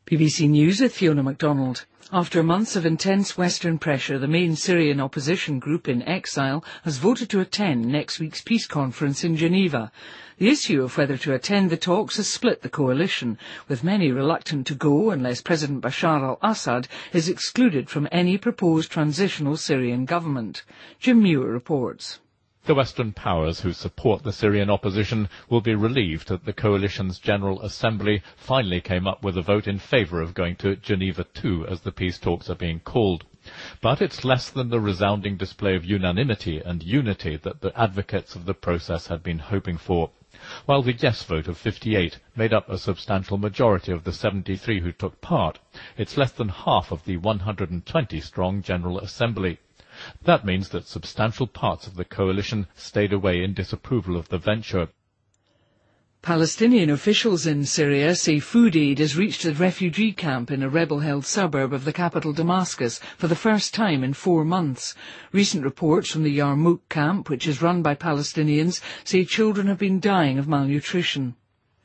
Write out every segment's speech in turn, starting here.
BBC News with Fiona MacDonald. After months of intense Western pressure, the main Syrian opposition group in exile has voted to attend next week's peace conference in Geneva. The issue of whether to attend the talks has split the coalition, with many reluctant to go unless President Bashar al-Assad is excluded from any proposed transitional Syrian government. Jim Muir reports. The Western powers who support the Syrian opposition will be relieved that the coalition's General Assembly finally came up with a vote in favour of going to Geneva II, as the peace talks are being called. But it's less than the resounding display of unanimity and unity that the advocates of the process had been hoping for. While the yes vote of 58 made up a substantial majority of the 73 who took part, it's less than half of the 120-strong General Assembly. That means that substantial parts of the coalition stayed away in disapproval of the venture. Palestinian officials in Syria say food aid has reached a refugee camp in a rebel-held suburb of the capital Damascus for the first time in 4 months. Recent reports from the Yarmouk camp, which is run by Palestinians, say children have been dying of malnutrition.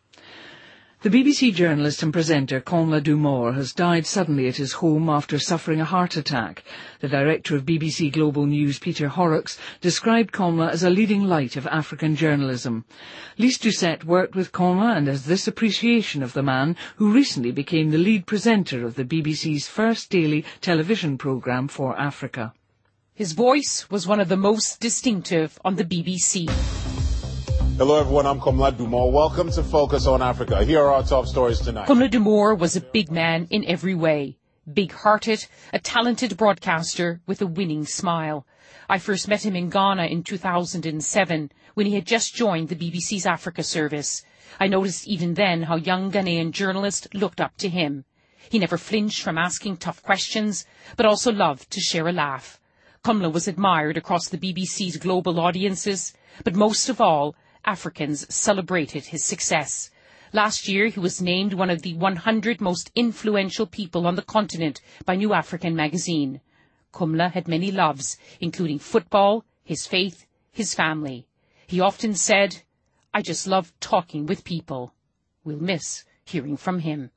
The BBC journalist and presenter Conla Dumor has died suddenly at his home after suffering a heart attack. The director of BBC Global News, Peter Horrocks, described Conla as a leading light of African journalism. Lise Doucette worked with Conla and has this appreciation of the man who recently became the lead presenter of the BBC's first daily television programme for Africa. His voice was one of the most distinctive on the BBC. Hello everyone, I'm Conla Dumor. Welcome to Focus on Africa. Here are our top stories tonight. Conla Dumor was a big man in every way. Big-hearted, a talented broadcaster with a winning smile. I first met him in Ghana in 2007 when he had just joined the BBC's Africa service. I noticed even then how young Ghanaian journalists looked up to him. He never flinched from asking tough questions, but also loved to share a laugh. Conla was admired across the BBC's global audiences, but most of all, Africans celebrated his success. Last year, he was named one of the 100 most influential people on the continent by New African magazine. Conla had many loves, including football, his faith, his family. He often said, "I just love talking with people." We'll miss hearing from him.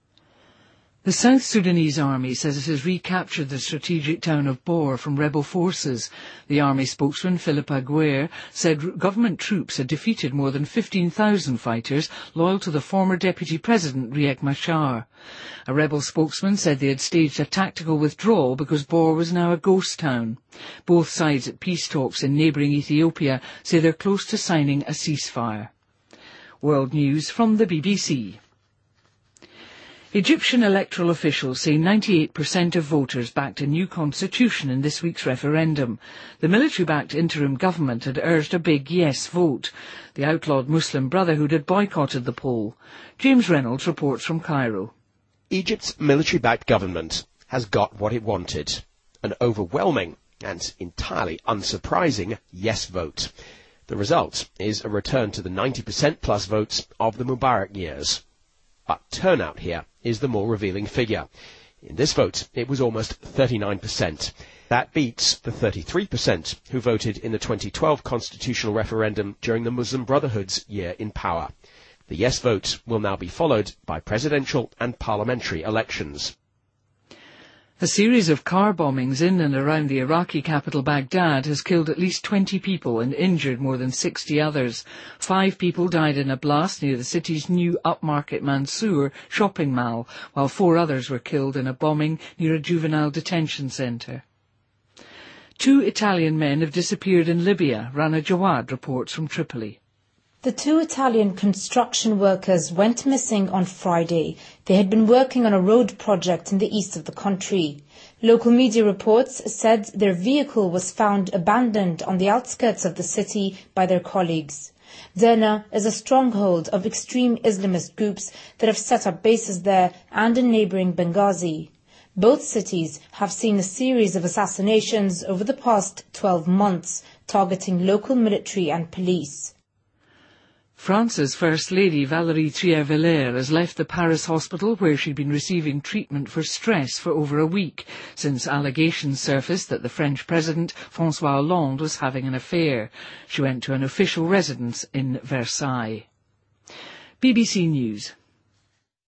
The South Sudanese army says it has recaptured the strategic town of Bor from rebel forces. The army spokesman, Philip Aguirre, said government troops had defeated more than 15,000 fighters loyal to the former deputy president, Riek Machar. A rebel spokesman said they had staged a tactical withdrawal because Bor was now a ghost town. Both sides at peace talks in neighbouring Ethiopia say they're close to signing a ceasefire. World News from the BBC. Egyptian electoral officials say 98% of voters backed a new constitution in this week's referendum. The military-backed interim government had urged a big yes vote. The outlawed Muslim Brotherhood had boycotted the poll. James Reynolds reports from Cairo. Egypt's military-backed government has got what it wanted, an overwhelming and entirely unsurprising yes vote. The result is a return to the 90% plus votes of the Mubarak years. But turnout here is the more revealing figure. In this vote, it was almost 39%. That beats the 33% who voted in the 2012 constitutional referendum during the Muslim Brotherhood's year in power. The yes vote will now be followed by presidential and parliamentary elections. A series of car bombings in and around the Iraqi capital Baghdad has killed at least 20 people and injured more than 60 others. 5 people died in a blast near the city's new upmarket Mansour shopping mall, while 4 others were killed in a bombing near a juvenile detention centre. 2 Italian men have disappeared in Libya, Rana Jawad reports from Tripoli. The 2 Italian construction workers went missing on Friday. They had been working on a road project in the east of the country. Local media reports said their vehicle was found abandoned on the outskirts of the city by their colleagues. Derna is a stronghold of extreme Islamist groups that have set up bases there and in neighbouring Benghazi. Both cities have seen a series of assassinations over the past 12 months, targeting local military and police. France's First Lady Valérie Trierweiler has left the Paris hospital where she'd been receiving treatment for stress for over a week, since allegations surfaced that the French President François Hollande was having an affair. She went to an official residence in Versailles. BBC News.